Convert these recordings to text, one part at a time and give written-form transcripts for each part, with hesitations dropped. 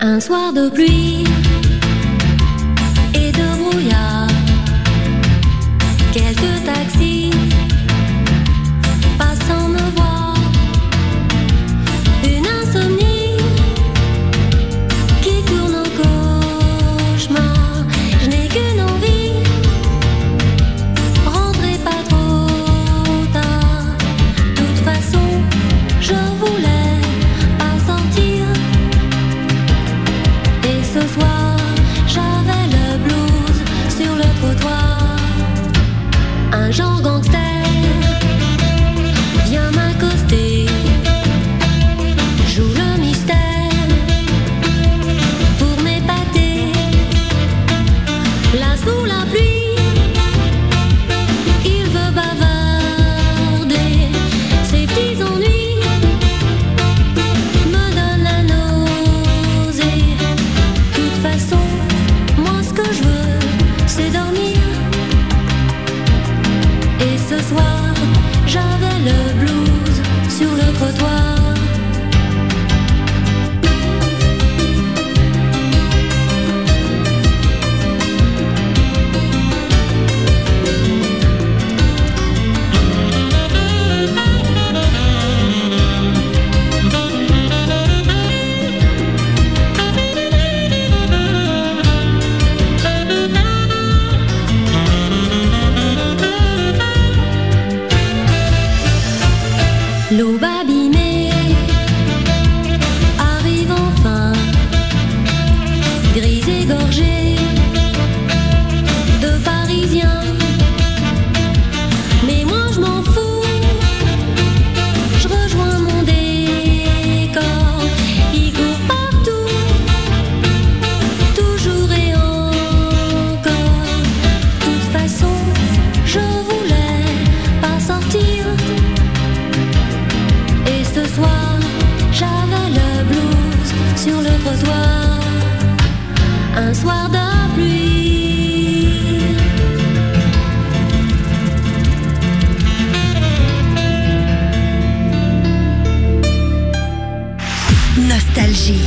Un soir de pluie et de brouillard, quelques taxis passant me voir, une insomnie qui tourne en cauchemar. Je n'ai qu'une envie, rentrer pas trop tard. De toute façon, je voulais pas sortir. Et ce soir, j'avais le blues sur le trottoir. Un genre gangster vient m'accoster, joue le mystère pour m'épater. Là sous la pluie, il veut bavarder. Ses petits ennuis me donnent la nausée. De toute façon, moi ce que je veux, c'est dormir. Et ce soir, j'avais le blues sur le trottoir. L'aube abîmée arrive enfin, grise et gorgée de Parisiens. Mais moi je m'en fous, je rejoins mon décor. Il court partout, toujours et encore. De toute façon, je voulais pas sortir. Et ce soir, j'avais le blues sur le trottoir. Un soir de pluie. Nostalgie.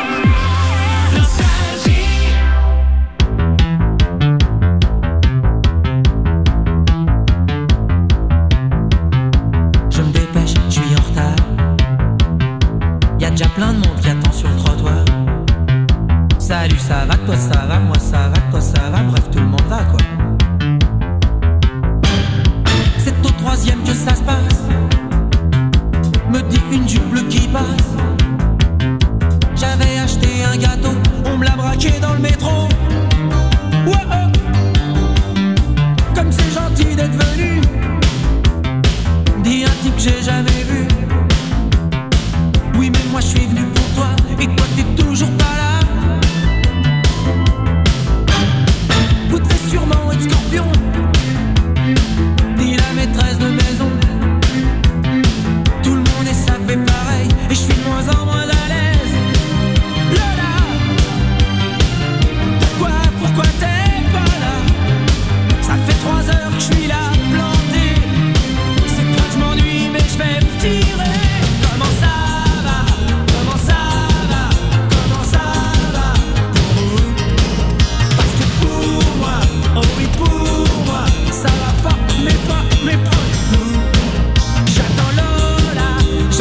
Je me dépêche, je suis en retard. Y'a déjà plein de monde qui attend sur le trottoir. Salut, ça va, toi ça va, moi ça va, toi ça va, bref tout le monde va quoi. C'est au troisième que ça se passe, me dit une jupe bleue qui passe. J'avais acheté un gâteau, on me l'a braqué dans le métro. Ouais, comme c'est gentil d'être venu, dit un type que j'ai jamais vu. Oui mais moi je suis venu pour toi, et toi t'es toujours pas là. Vous devez sûrement être scorpion, dit la maîtresse de maison. Tout le monde est sapé pareil, et je suis de moins en moins à l'aise. Lola, pourquoi t'es pas là? Ça fait 3 heures que je suis là, planté. C'est pas que je m'ennuie, mais je vais me tirer. Comment ça va? Comment ça va? Comment ça va? Parce que pour moi, oh oui pour moi, ça va pas, mais pas du tout. J'attends Lola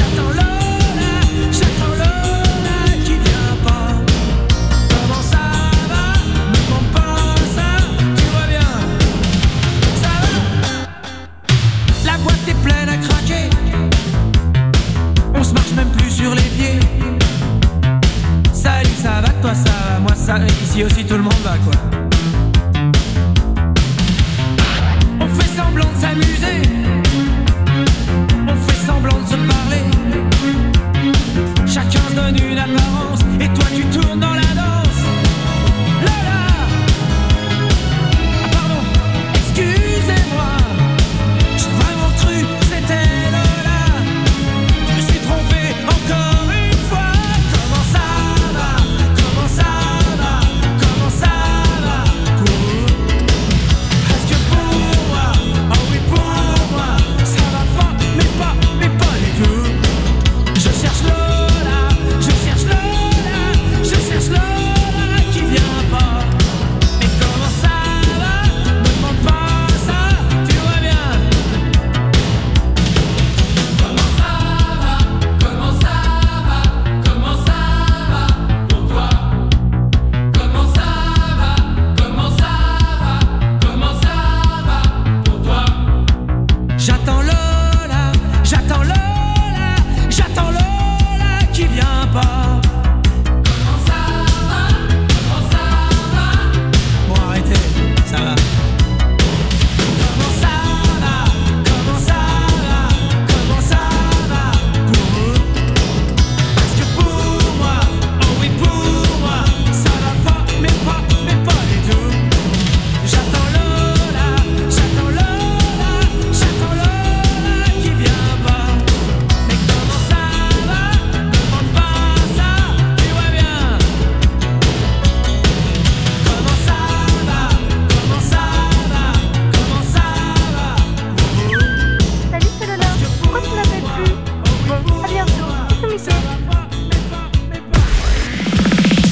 qui vient pas. Comment ça va? Ne demande pas ça, tu vois bien. Ça va? La boîte est pleine à craquer. On se marche même plus sur les pieds. Salut, ça va, toi ça va, moi ça. Ici aussi tout le monde va quoi. On fait semblant de s'amuser, on fait semblant de se parler. Chacun se donne une apparence, et toi tu tournes dans la danse. Lola, ah pardon, excusez-moi, j'ai vraiment cru que c'était Lola. Je me suis trompé encore une fois. Comment ça va? Comment ça va? Comment ça va?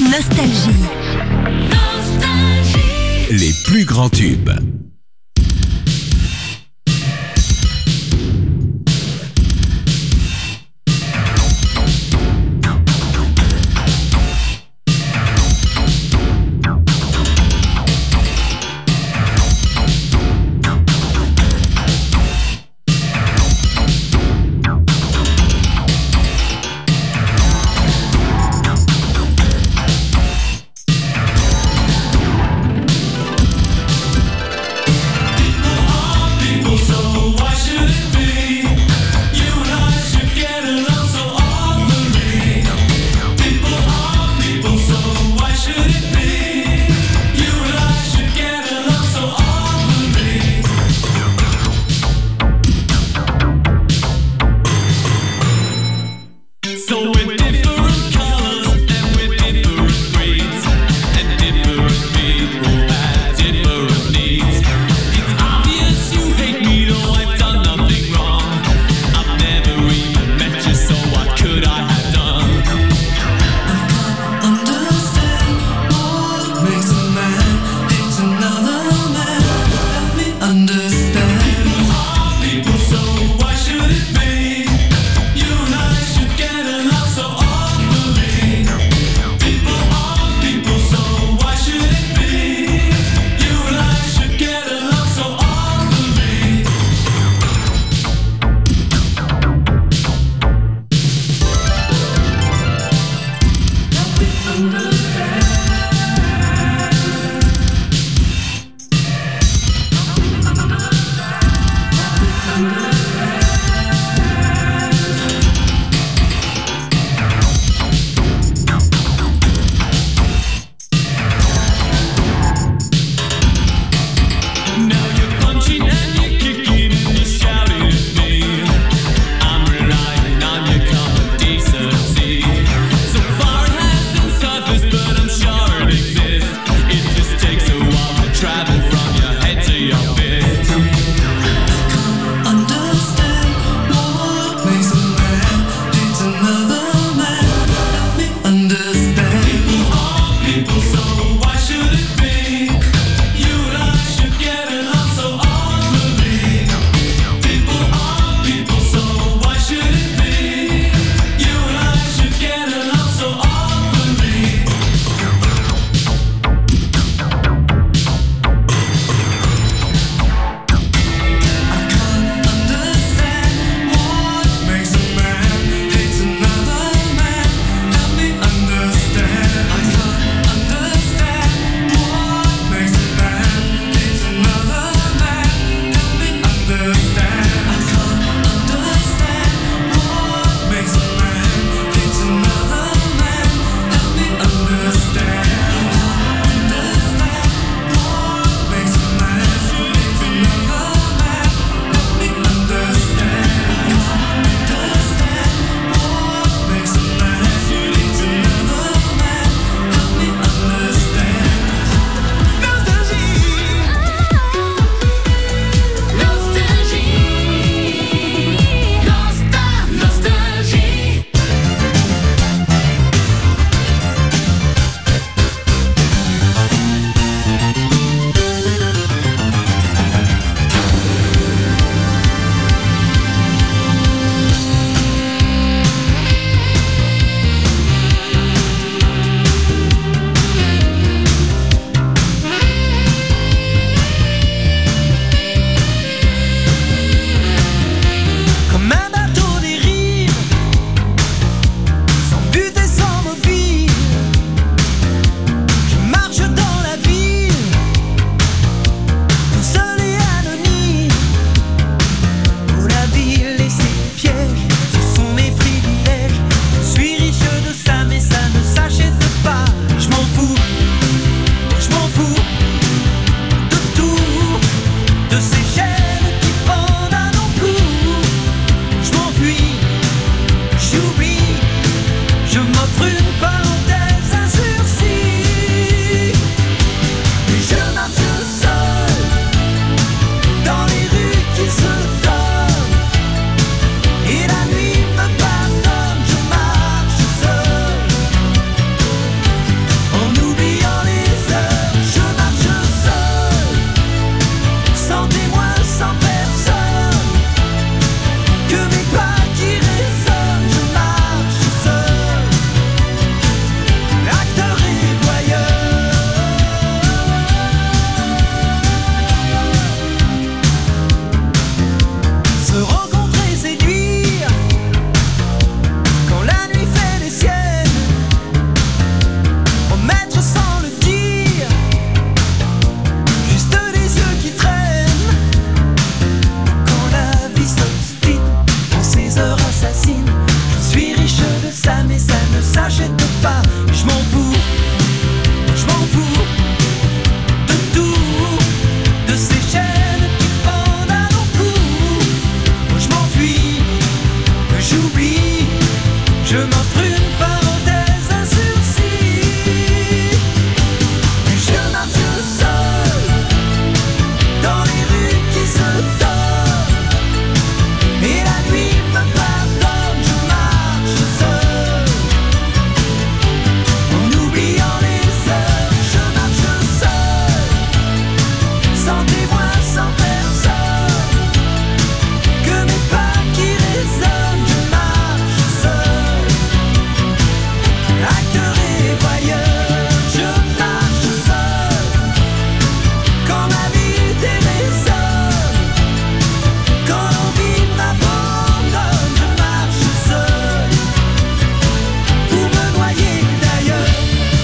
Nostalgie. Les plus grands tubes. People, so why should it be? You and I should get along. J'oublie, je m'offre une parenthèse, un sursis. Je marche seul dans les rues qui se tordent, et la nuit me pardonne. Je marche seul en oubliant les heures. Je marche seul, sans témoin, sans personne, que mes pas qui résonnent. Je marche seul, acteur et voyeur. Je marche seul, quand ma vie déraisonne, quand l'envie m'abandonne. Je marche seul, pour me noyer d'ailleurs.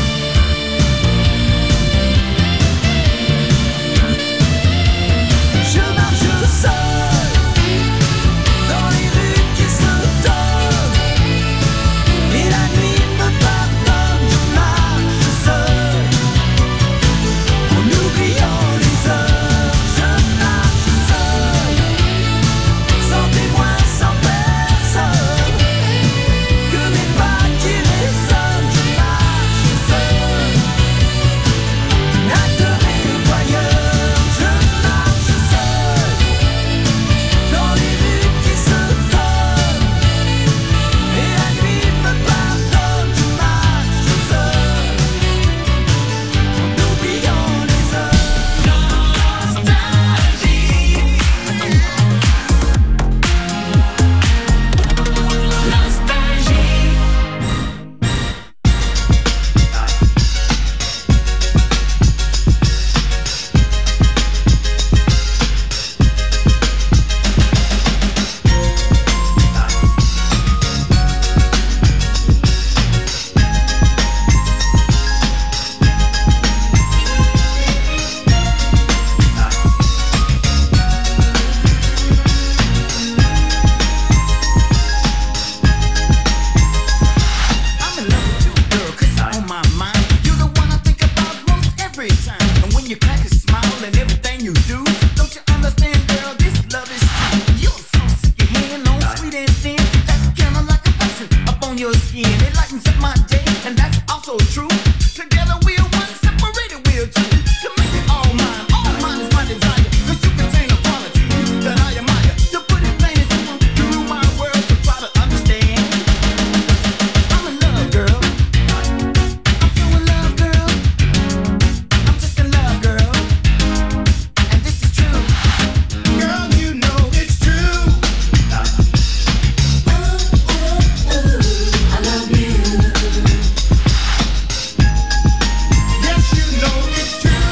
Je marche seul dans les rues qui se tordent, et la nuit me pardonne. Je marche seul en oubliant les heures. Je marche seul, sans témoin, sans personne, que mes pas qui résonnent. Je marche seul, acteur et voyeur. Je marche seul dans les rues qui se tordent, et la nuit me pardonne. Je marche seul en oubliant les heures. I'm in love with you, girl, 'cause you're on my mind. You're the one I think about most every time. And when you crack a smile and everything you do, don't you understand, girl, this love is true. You're so sick, your hand long, sweet and thin. That's kinda like a passion up on your skin. It lightens up my day, and that's also true. Together we're one, separated we're two. To make it all mine is my desire. 'Cause you contain a quality that I admire. To put it plain and simple, you rule my world, so try to understand. I'm in love, girl. I'm so in love, girl. I'm just in love, girl. And this is true. Girl, you know it's true. I love you. Yes, you know it's true.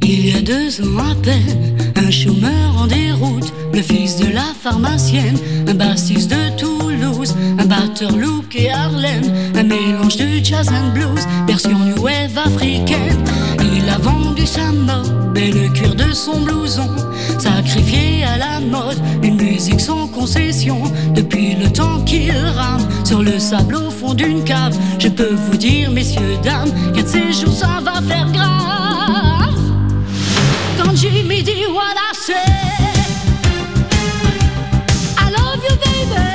Il y a 2 ans à peine, un chômeur en déroute, le fils de la pharmacienne, un bassiste de Toulouse, un batteur look et Harlem, un mélange de jazz and blues, version new wave africaine. Il a vendu sa mob et le cuir de son blouson, sacrifié à la mode, une musique sans concession. Depuis le temps qu'il rame sur le sable au fond d'une cave, je peux vous dire, messieurs, dames, qu'un de ces jours ça va faire grave. Quand Jimmy dit what I say, I love you baby,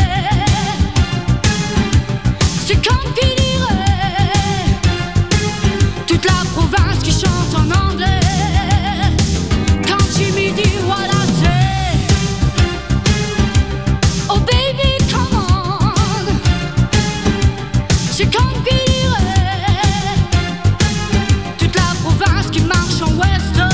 c'est comme qui dirait toute la province qui chante en anglais. Quand Jimmy dit what I say, oh baby come on, c'est comme qui dirait toute la province qui marche en western.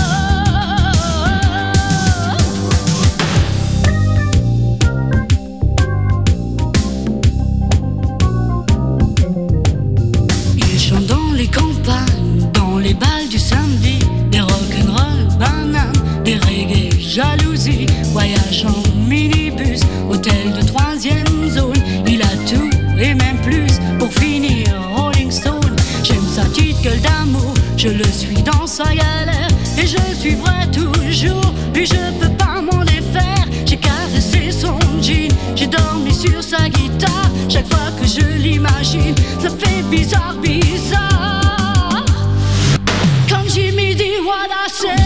Jalousie, voyage en minibus, hôtel de 3e zone. Il a tout et même plus pour finir Rolling Stone. J'aime sa petite gueule d'amour, je le suis dans sa galère et je le suivrai toujours. Lui je peux pas m'en défaire. J'ai caressé son jean, j'ai dormi sur sa guitare. Chaque fois que je l'imagine, ça fait bizarre, bizarre. Comme Jimmy dit what I say,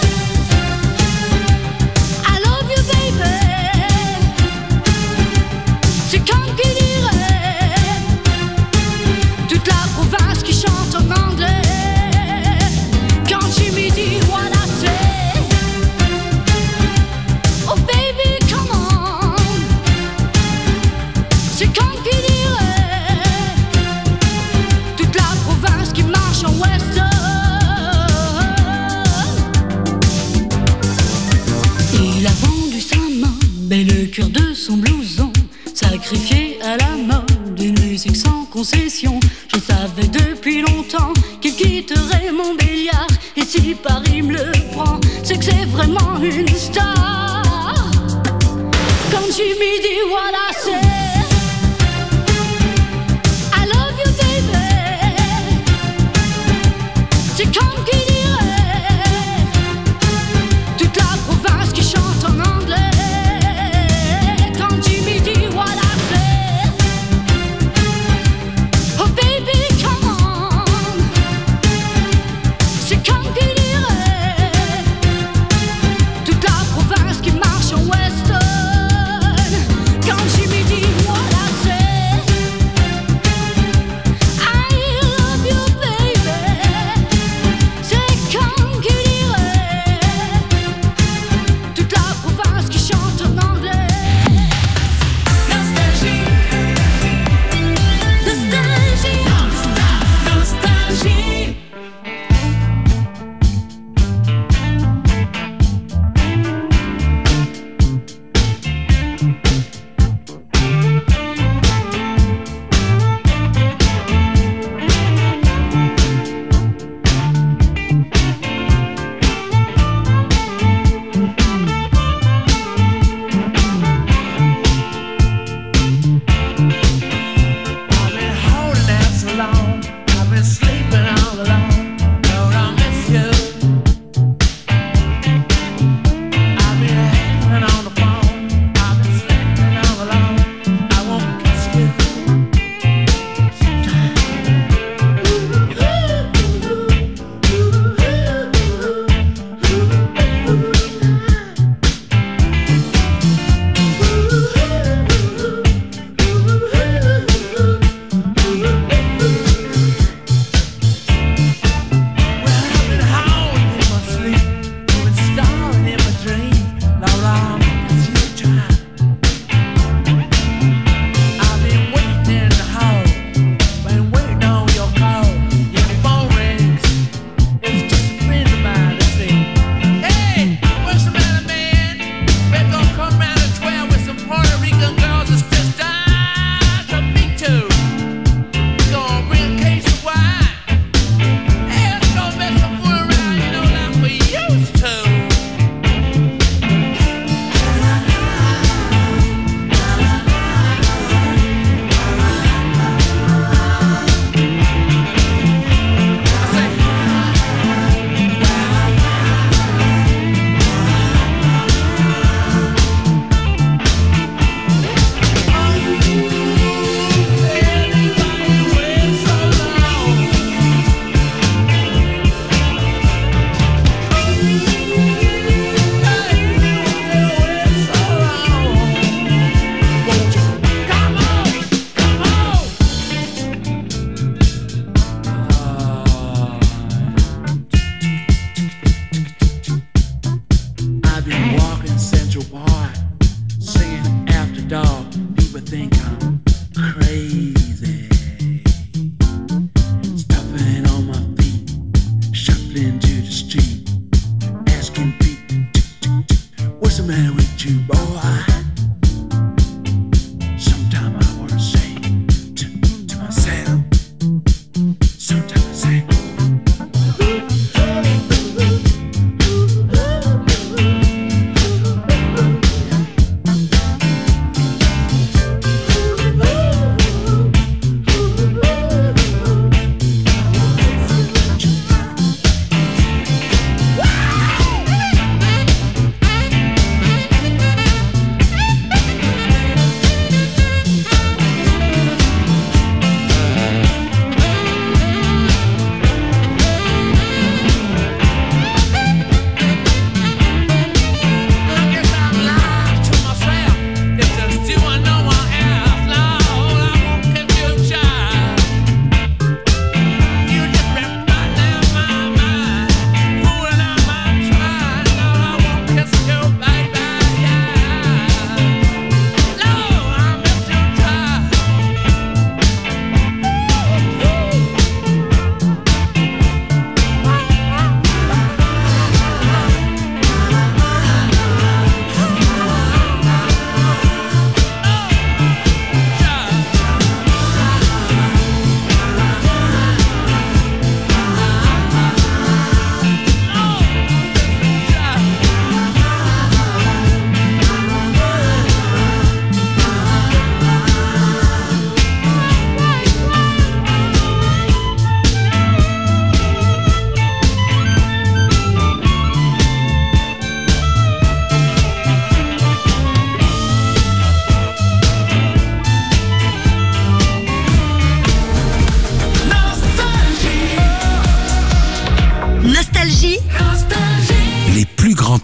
c'est comme qui dirait toute la province qui chante en anglais. Quand Jimmy dit what I say, oh baby come on, c'est comme qui dirait toute la province qui marche en western. Il a vendu sa mob et le cœur de son blouson, sacrifié à la mode, une musique sans concession. Je savais depuis longtemps qu'il quitterait mon béliard. Et si Paris me le prend, c'est que c'est vraiment une star. Quand Jimmy dit what I say, I love you baby, c'est comme qui dirait toute la province qui chante en anglais. Toute la province qui marche en western. Quand Jimmy dit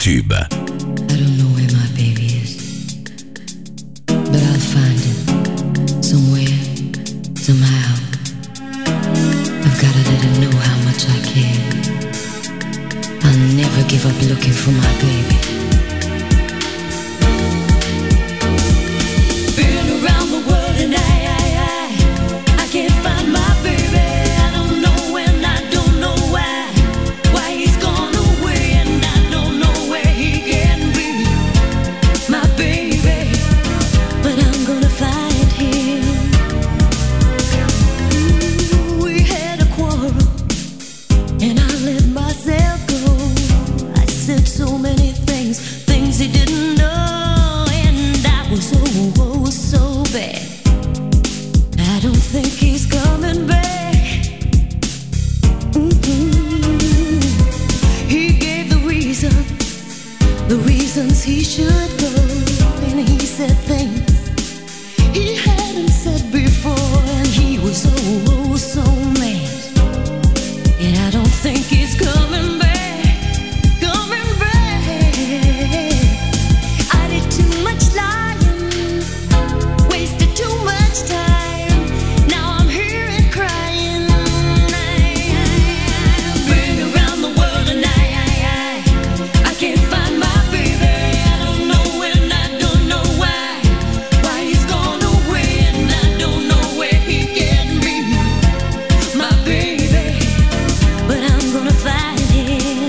tubes. I don't know where my baby is, but I'll find him somewhere, somehow. I've gotta let him know how much I care. I'll never give up looking for my baby. Been around the world and I can't find my baby. I don't know when, I don't know why he's gone away, and I don't know where he can be, my baby. But I'm gonna find him. We had a quarrel, and I let myself go. I said so many things he didn't know, and I was so bad. I don't think he's coming back. He gave the reasons he should go, and he said things he hadn't said before, and he was so mad. And I don't think he's coming back. I did too much lying, wasted too much time. Now I'm here and crying. I've been around the world and I can't find my baby. I don't know when, I don't know why he's gone away, and I don't know where he can be, my baby. But I'm gonna find him.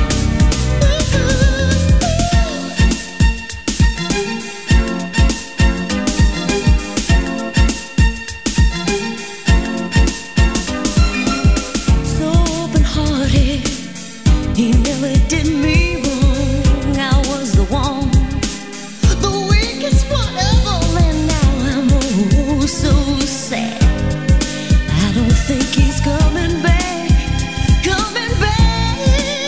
So open-hearted, he never did me wrong. I was the one, the weakest one of all, and now I'm so sad. I don't think he's coming back, coming back.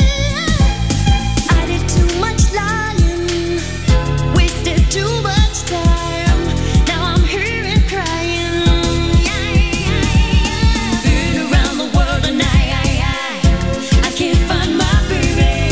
I did too much lying, wasted too much time. Now I'm here and crying. Been around the world and I can't find my baby.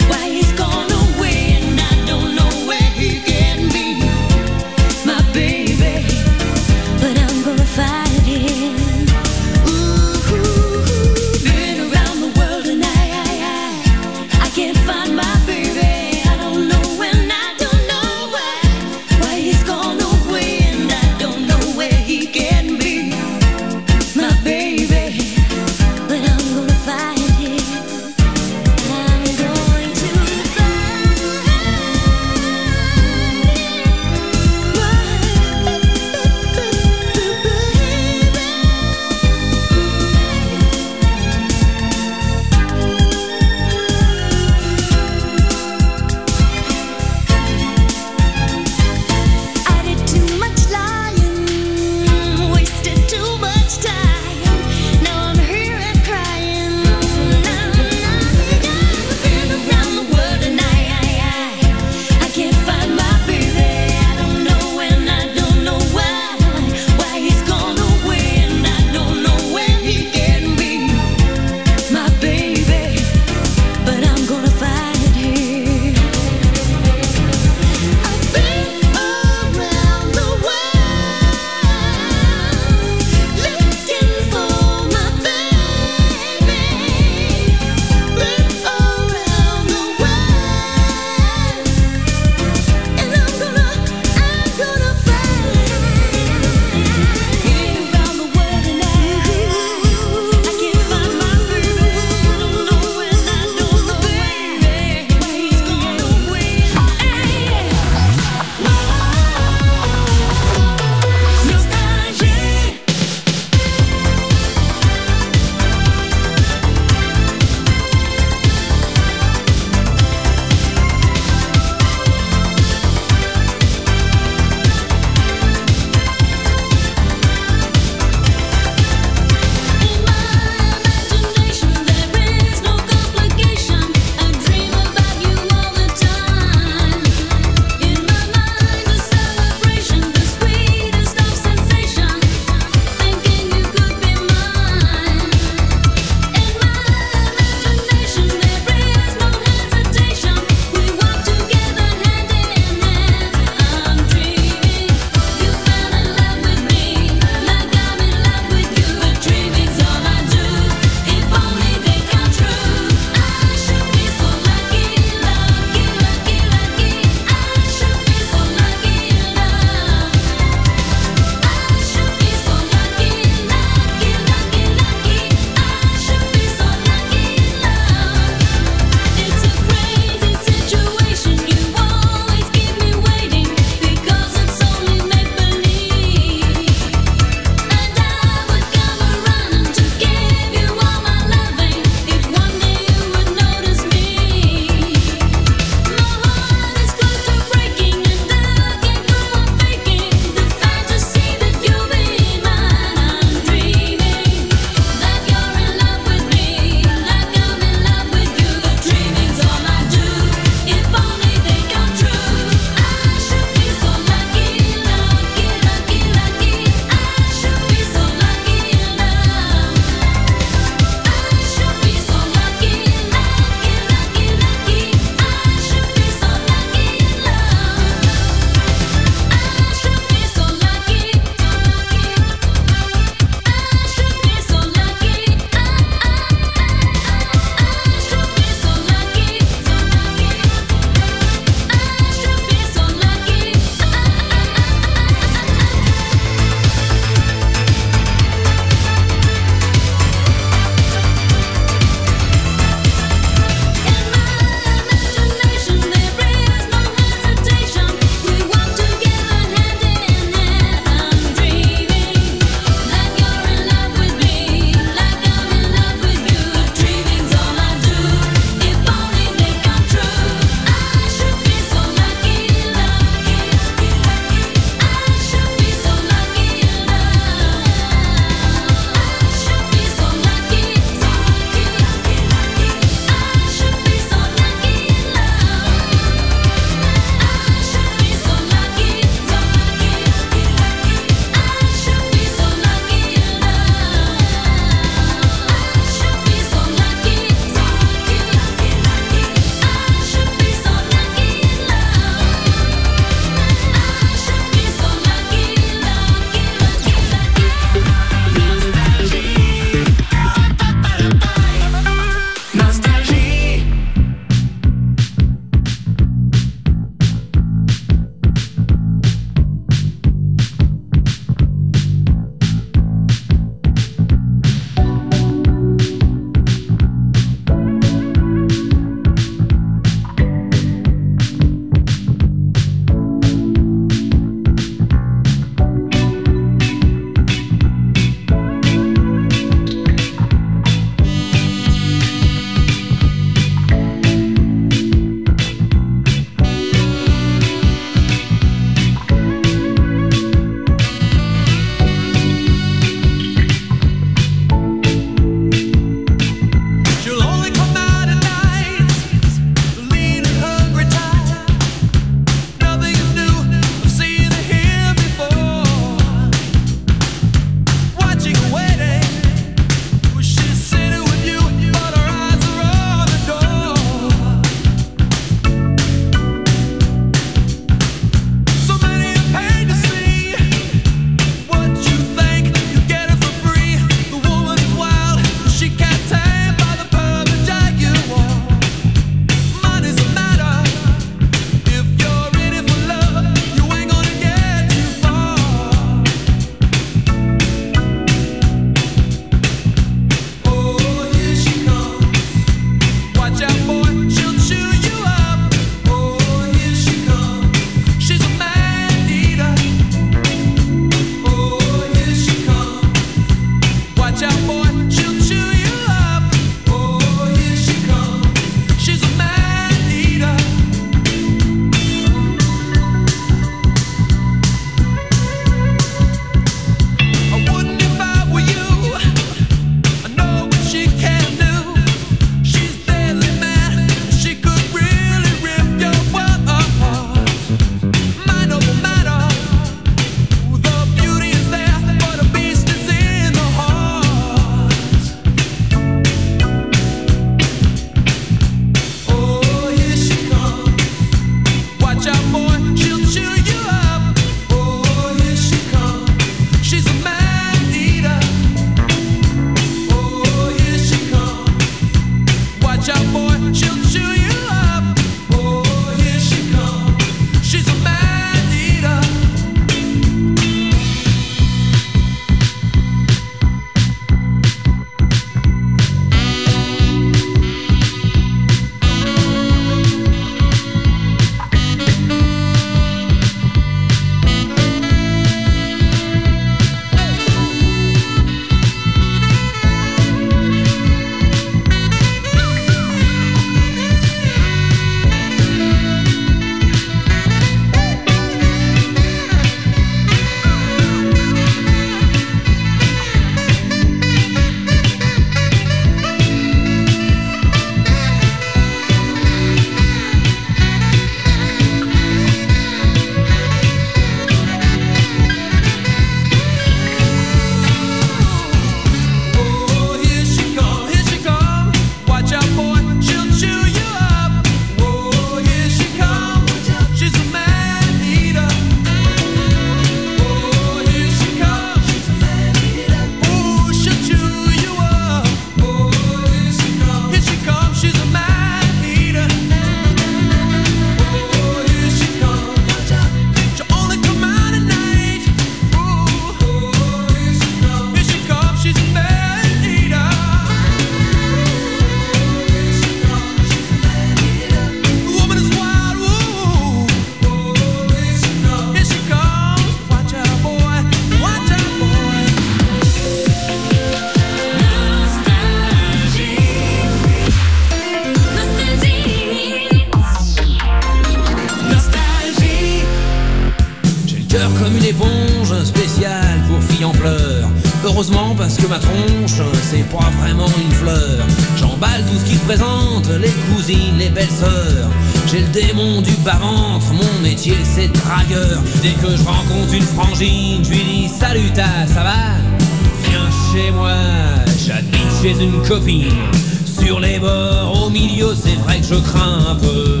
parce que ma tronche, c'est pas vraiment une fleur. J'emballe tout ce qui se présente, les cousines, les belles-sœurs. J'ai le démon du bas-ventre, mon métier c'est dragueur. Dès que je rencontre une frangine, je lui dis salut ça va? Viens chez moi, j'habite chez une copine. Sur les bords, au milieu, c'est vrai que je crains un peu.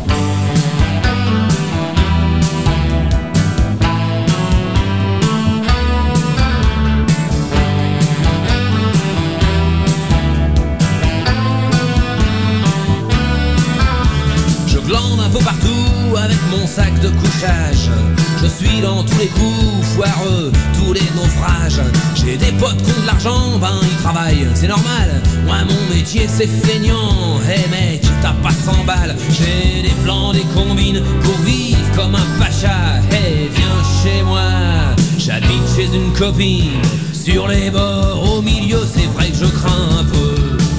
Un peu partout avec mon sac de couchage. Je suis dans tous les coups foireux, tous les naufrages. J'ai des potes qui ont de l'argent, ben ils travaillent, c'est normal. Moi mon métier c'est feignant. Hey mec, t'as pas 100 balles. J'ai des plans, des combines pour vivre comme un pacha. Hey viens chez moi, j'habite chez une copine. Sur les bords, au milieu, c'est vrai que je crains un peu.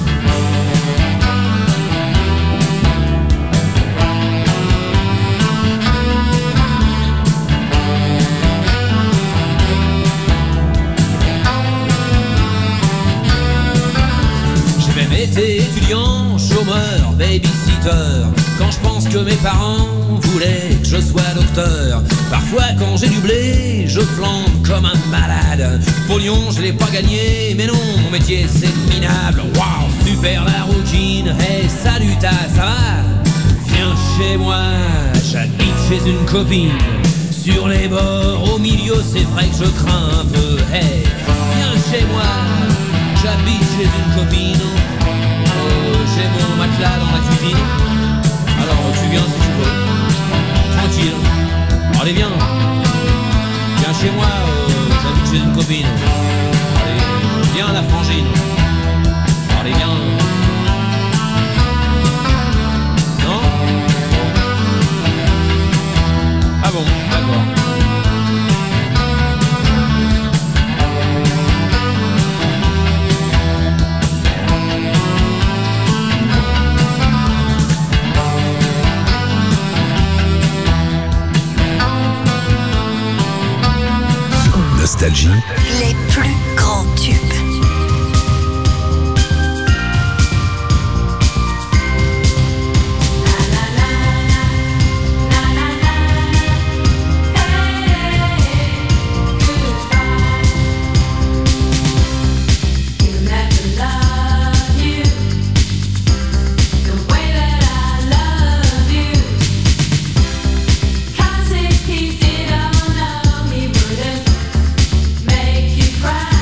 J'étais étudiant, chômeur, babysitter. Quand je pense que mes parents voulaient que je sois docteur. Parfois quand j'ai du blé, je flambe comme un malade. Pour Lyon, je l'ai pas gagné, mais non, mon métier c'est minable. Waouh, super la routine. Hey, salut ça va? Viens chez moi, j'habite chez une copine. Sur les bords, au milieu, c'est vrai que je crains un peu. Hey, viens chez moi, j'habite chez une copine. J'ai mon matelas dans la cuisine. Alors tu viens si tu veux. Tranquille. Allez viens. Viens chez moi, j'habite chez une copine. Allez, viens la frangine. Allez viens. Non? Ah bon, d'accord. Nostalgie. Les plus grands tubes. Cry.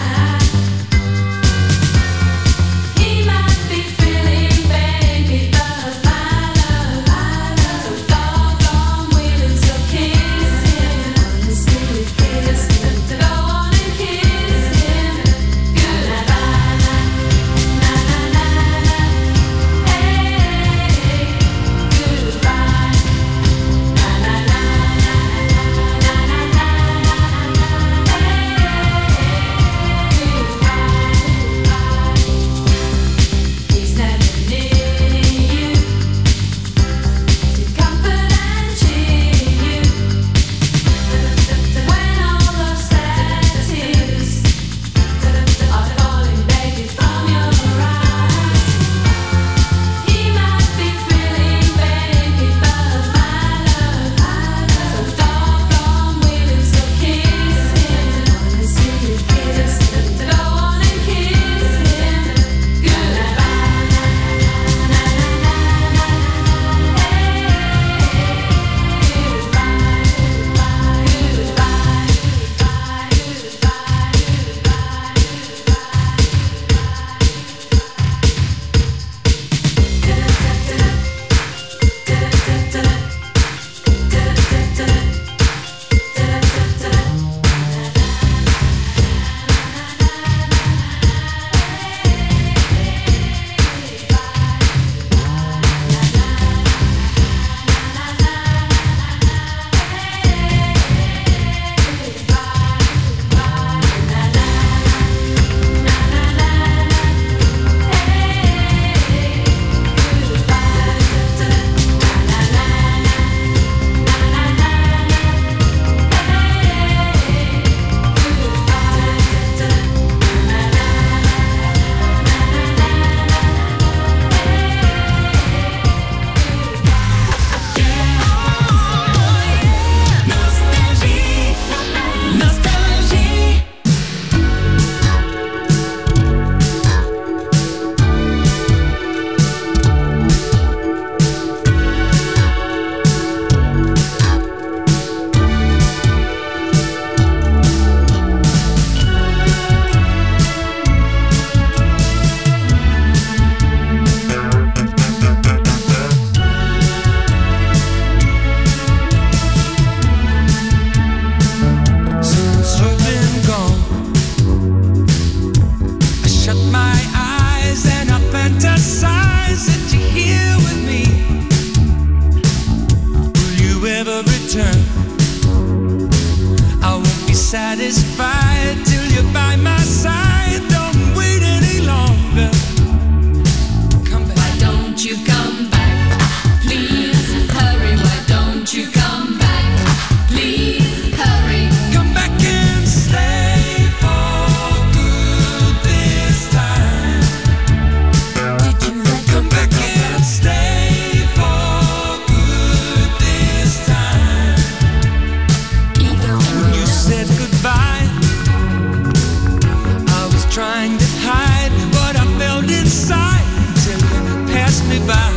sight till you passed me by.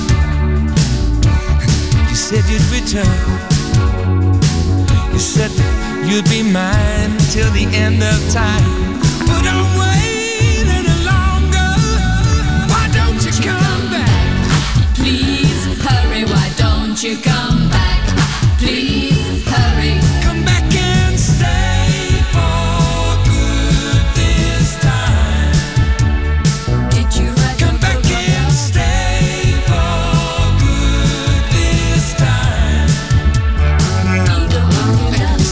You said you'd return. You said that you'd be mine till the end of time. But I'm waiting longer. Why don't you come back? Please hurry, why don't you come back? Please hurry. Come back and stay for good this time. Did you write Come back and stay for good this time. Ego on the dust.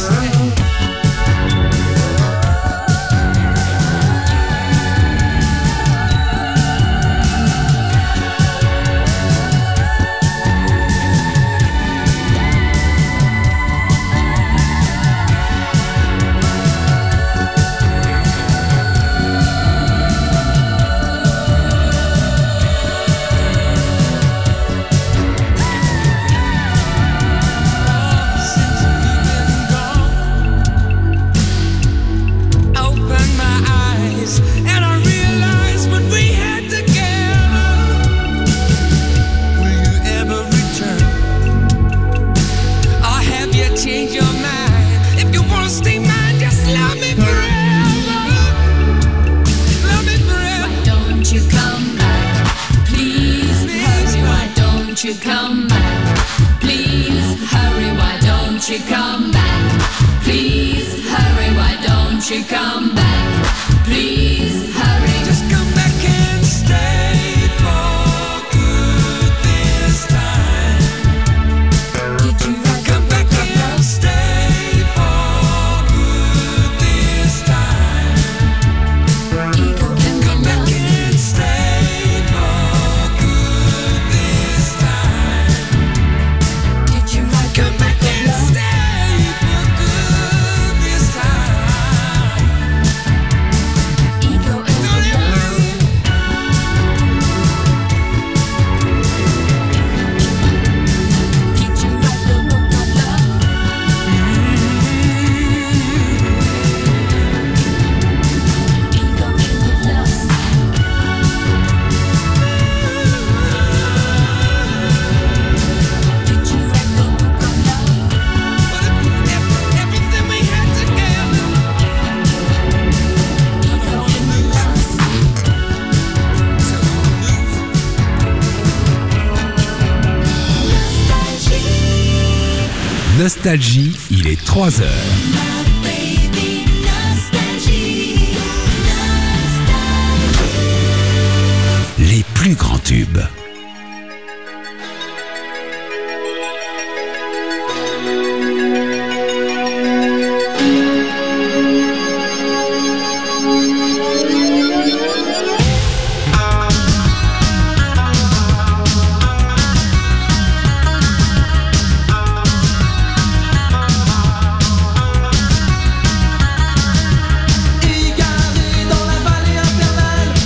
Change your mind. If you wanna stay mine, just love me forever. Love me forever. Why don't you come back? Please hurry, why don't you come back? Please hurry, why don't you come back? Please hurry, why don't you come back? Please hurry. Just come back and stay for good this time. Did you write Come back and stay for good this time. Ego can Come be back lost. and stay for good this time. Did you write Come back and stay for good this time. Ego and Don't the ever lost. leave. Did you write the book of love? Ego and the lost. Did you write the book of love? But everything we had together. Ego and the lost. Nostalgie, il est 3 heures. Baby, nostalgie, nostalgie. Les plus grands tubes.